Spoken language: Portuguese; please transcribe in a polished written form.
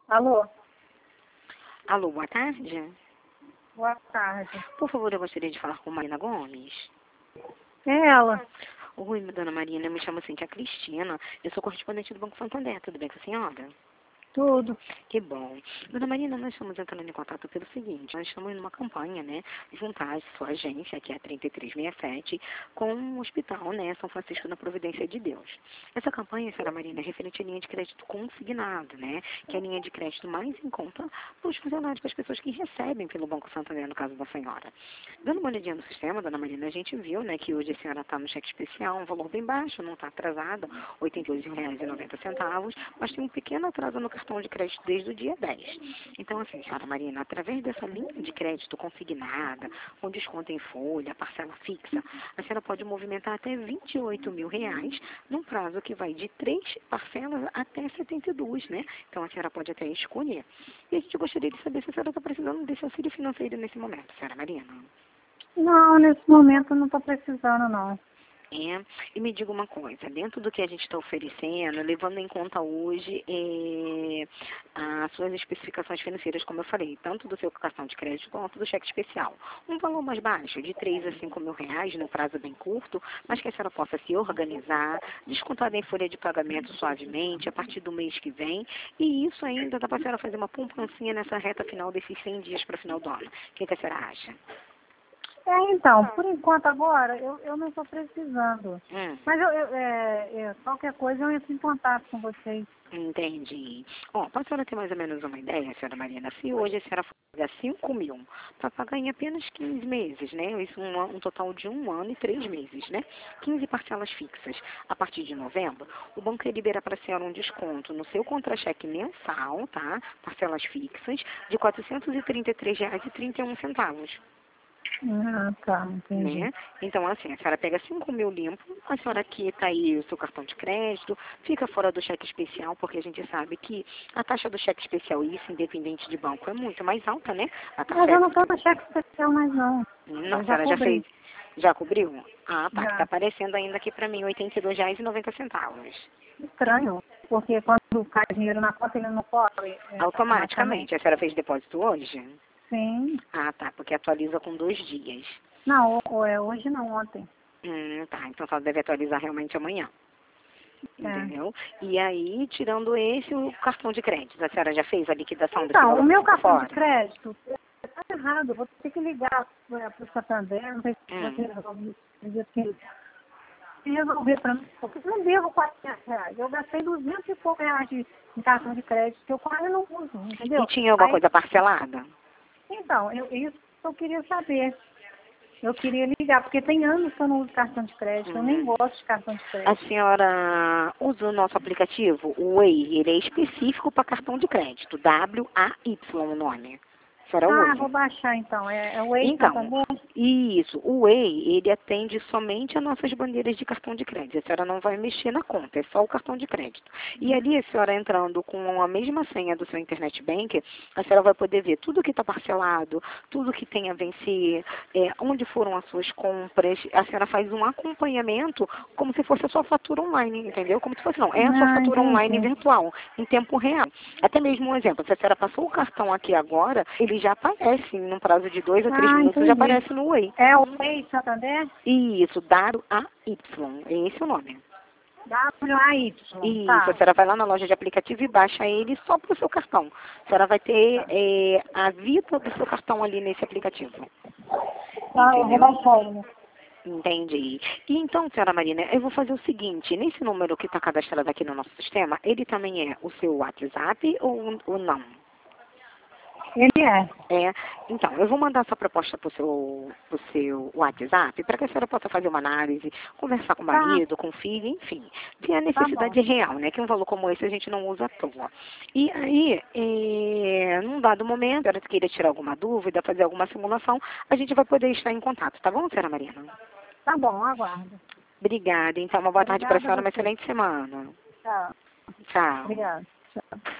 Alô? Alô, boa tarde. Boa tarde. Por favor, eu gostaria de falar com Marina Gomes. É ela. Oi, dona Marina, eu me chamo Cintia Cristina. Eu sou correspondente do Banco Santander. Tudo bem com a senhora? Tudo. Que bom. Dona Marina, nós estamos entrando em contato pelo seguinte, nós estamos numa campanha, né, juntar a sua agência, que é a 3367, com o hospital, né, São Francisco da Providência de Deus. Essa campanha, senhora Marina, é referente à linha de crédito consignado, né, que é a linha de crédito mais em conta para os funcionários, para as pessoas que recebem pelo Banco Santander, no caso da senhora. Dando uma olhadinha no sistema, dona Marina, a gente viu, né, que hoje a senhora está no cheque especial, um valor bem baixo, não está atrasada, R$ 88,90, mas tem um pequeno atraso no cartão de crédito desde o dia 10. Então, assim, senhora Marina, através dessa linha de crédito consignada, com desconto em folha, parcela fixa, a senhora pode movimentar até R$ 28.000 num prazo que vai de 3 parcelas até 72, né? Então, a senhora pode até escolher. E a gente gostaria de saber se a senhora está precisando desse auxílio financeiro nesse momento, senhora Marina. Não, nesse momento eu não estou precisando, não. É, e me diga uma coisa, dentro do que a gente está oferecendo, levando em conta hoje as suas especificações financeiras, como eu falei, tanto do seu cartão de crédito quanto do cheque especial. Um valor mais baixo, de R$ 3 a R$ 5.000, num prazo bem curto, mas que a senhora possa se organizar, descontada em folha de pagamento suavemente, a partir do mês que vem, e isso ainda dá para a senhora fazer uma poupancinha nessa reta final desses 100 dias para o final do ano. O que a senhora acha? Então, por enquanto agora, eu não estou precisando. Mas qualquer coisa eu entro em contato com vocês. Entendi. Ó, para a senhora ter mais ou menos uma ideia, senhora Marina, se hoje a senhora for pagar 5.000 para pagar em apenas 15 meses, né? Isso um total de 1 ano e 3 meses, né? 15 parcelas fixas. A partir de novembro, o banco vai liberar para a senhora um desconto no seu contra-cheque mensal, tá? Parcelas fixas, de R$ 433,31. Ah, tá, entendi. Né? Então, assim, a senhora pega 5.000 limpo, a senhora quita aí o seu cartão de crédito, fica fora do cheque especial, porque a gente sabe que a taxa do cheque especial, isso independente de banco, é muito mais alta, né? A taxa Mas eu não estou no cheque especial mais, não. Não, a Eu já senhora já cobri. fez, já cobriu? Ah, tá, que tá Já. aparecendo ainda aqui pra mim, R$ 82,90. Estranho, porque quando cai dinheiro na conta, ele não cobre Automaticamente. A senhora fez depósito hoje? Sim. Ah, tá, porque atualiza com 2 dias. Não, hoje não, ontem. Tá, então só deve atualizar realmente amanhã. É. Entendeu? E aí, tirando esse, o cartão de crédito. A senhora já fez a liquidação desse Então, valor o meu que ficou cartão de fora? crédito está errado. Eu vou ter que ligar para o Santander, não sei se Hum. você resolve, se resolver para mim, porque eu não devo R$ 400. Eu gastei 200 e poucos reais em cartão de crédito, que eu quase não uso, entendeu? E tinha alguma Aí, coisa parcelada? então, isso eu queria saber. Eu queria ligar, porque tem anos que eu não uso cartão de crédito, eu nem Hum. gosto de cartão de A crédito. senhora usa o nosso aplicativo, o Way, ele é específico para cartão de crédito, W-A-Y o nome. A senhora Ah, usa? vou baixar então. É o Way Então, Santander? isso, o Way, ele atende somente a nossas bandeiras de cartão de crédito. A senhora não vai mexer na conta, é só o cartão de crédito. E ali, a senhora entrando com a mesma senha do seu Internet Bank, a senhora vai poder ver tudo que está parcelado, tudo que tem a vencer, onde foram as suas compras. A senhora faz um acompanhamento como se fosse a sua fatura online, entendeu? Como se fosse, não, é a sua Ah, fatura online entendi. virtual, em tempo real. Até mesmo um exemplo, se a senhora passou o cartão aqui agora, ele já aparece, num prazo de 2 a 3 Ah, minutos, já entendi. aparece no Way. É o Way Santander? Isso, W-A-Y, é esse o nome. W-A-Y, Isso, a tá. senhora vai lá na loja de aplicativo e baixa ele só para o seu cartão. A senhora vai ter Tá, a vida do seu cartão ali nesse aplicativo. tá, eu vou Entendeu? baixar ele. Entendi. E então, senhora Marina, eu vou fazer o seguinte, nesse número que está cadastrado aqui no nosso sistema, ele também é o seu WhatsApp ou não? Ele é. É, então, eu vou mandar essa proposta para o seu WhatsApp para que a senhora possa fazer uma análise, conversar com o Tá, marido, com o filho, enfim, ver a tá bom. necessidade real, né? Que um valor como esse a gente não usa à toa. E aí, num dado momento, se a senhora queira tirar alguma dúvida, fazer alguma simulação, a gente vai poder estar em contato, tá bom, senhora Marina? Tá bom, aguardo. Obrigada, então, uma boa tarde para a Obrigada a senhora, uma você. excelente semana. Tchau. Tchau. Obrigada. Tchau.